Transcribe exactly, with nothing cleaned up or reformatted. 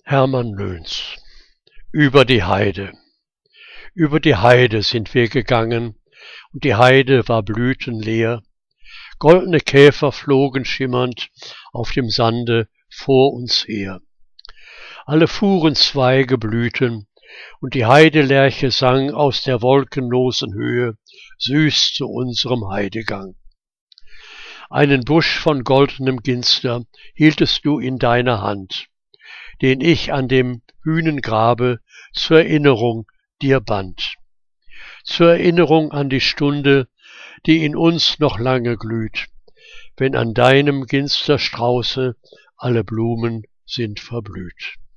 Hermann Löns. Über die Heide. Über die Heide sind wir gegangen, und die Heide war blütenleer. Goldene Käfer flogen schimmernd auf dem Sande vor uns her. Alle Fuhrenzweige blühten, und die Heidelerche sang aus der wolkenlosen Höhe süß zu unserem Heidegang. Einen Busch von goldenem Ginster hieltest du in deiner Hand, den ich an dem Hünengrabe zur Erinnerung dir band. Zur Erinnerung an die Stunde, die in uns noch lange glüht, wenn an deinem Ginsterstrauße alle Blumen sind verblüht.